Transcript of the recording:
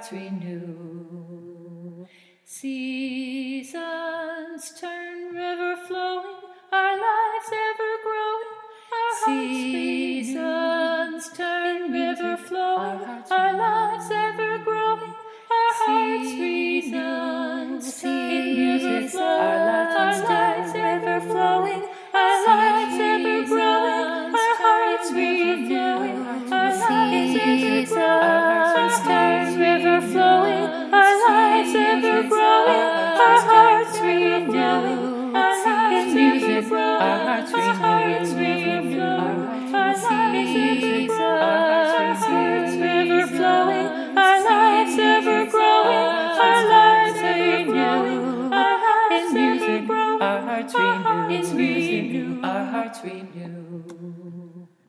hearts renew. Seasons turn, river flowing, our lives ever growing, our seasons turn, river flowing, our lives ever growing, our hearts renew. Seasons turn, our lives ever flowing, our lives ever growing, our hearts renewing, our lives ever growing, river flowing, our lives ever growing, our hearts renewing, our lives ever growing, our hearts renewing, our lives river flowing, our lives ever growing, our lives ever growing, our hearts ever growing, our hearts renew, our hearts renew.